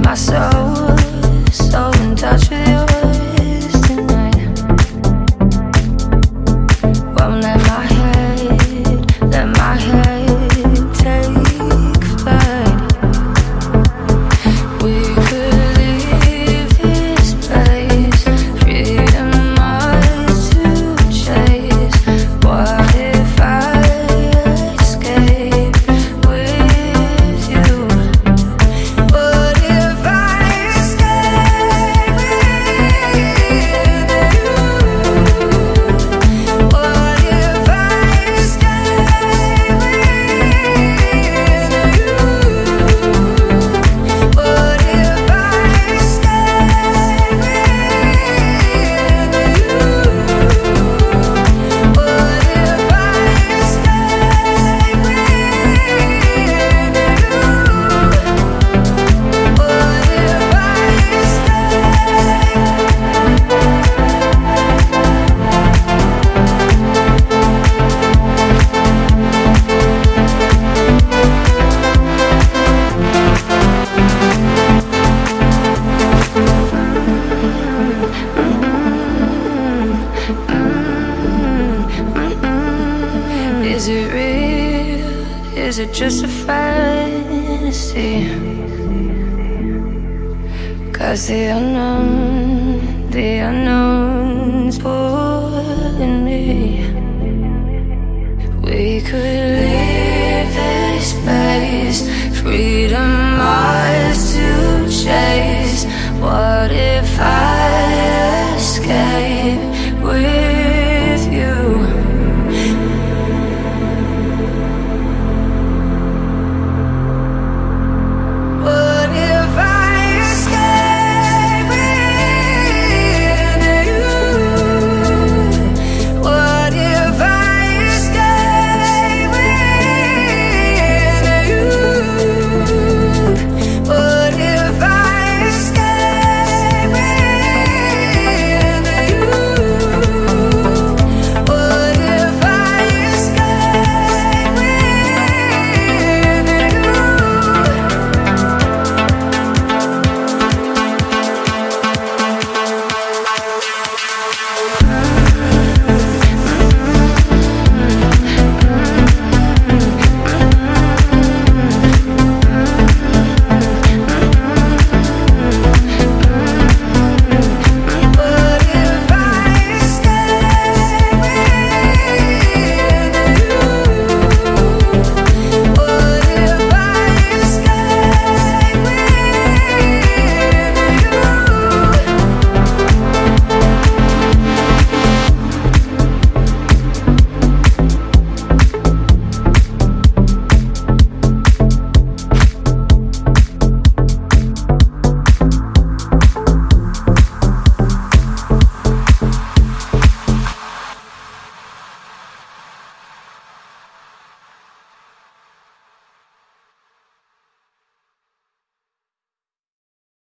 my soul, so in touch with yours tonight. Won't let my head take flight. We could leave this place, freedom ours to chase. What if I escape with you? What if I escape with you? What if I escape with you? What if I escape with you? What if I escape with Is it real? Is it just a fantasy? 'Cause the unknown's pulling me. We could leave this place, freedom.